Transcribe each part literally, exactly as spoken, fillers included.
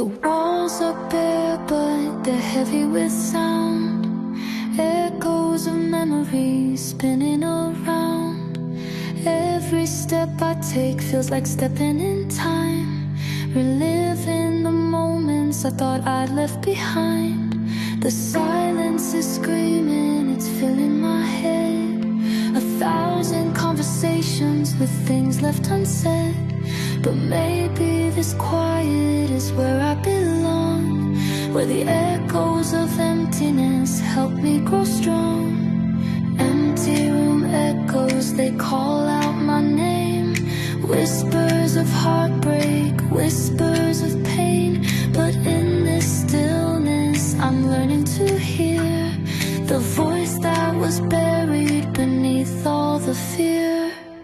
The walls are bare, but they're heavy with sound. Echoes of memories spinning around. Every step I take feels like stepping in time, reliving the moments I thought I'd left behind. The silence is screaming, it's filling my head. A thousand conversations with things left unsaid. But maybe this quiet is where I belong, where the echoes of emptiness help me grow strong. Empty room echoes, they call out my name. Whispers of heartbreak, whispers of pain. But in this stillness I'm learning to hear the voice that was buried beneath all the fear.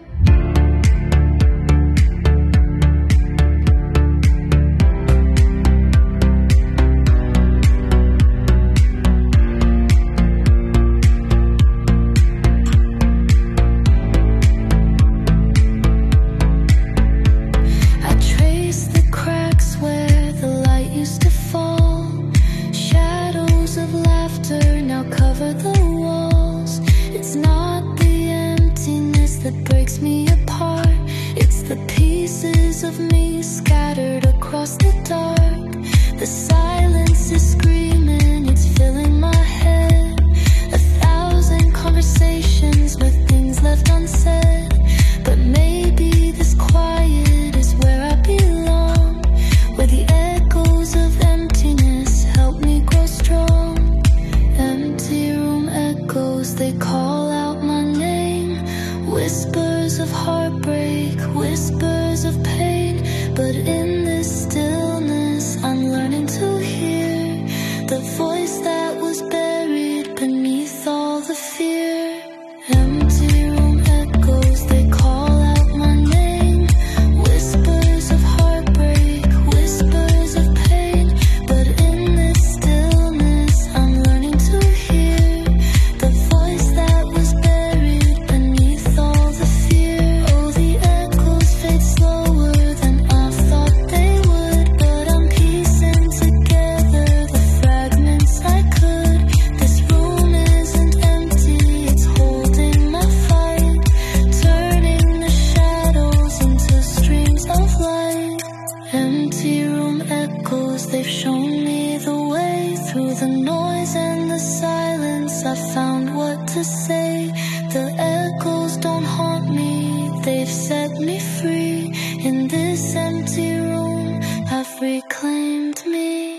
That breaks me apart. It's the pieces of me scattered across the dark. The silence is screaming, it's filling my head. A thousand conversations with things left unsaid. But maybe this quiet is where I belong, where the echoes of emptiness help me grow strong. Empty room echoes, they call out my name. Whispers of heartbreak, whispers of pain. But in this stillness I'm learning to hear the voice that was buried beneath all the fear. Empty room echoes, they call out my name. Whispers of heartbreak, whispers of pain. But in this stillness I'm learning to hear the voice that was buried beneath all the fear. Oh, the echoes fade slower than I thought they would, but I'm piecing together the fragments I could. This room isn't empty, it's holding my fight, turning the shadows into streams of light. Empty room echoes, they've shown me the way. Through the noise and the silence I found what to say. The echoes don't haunt me, they've set me free. In this empty room I've reclaimed me.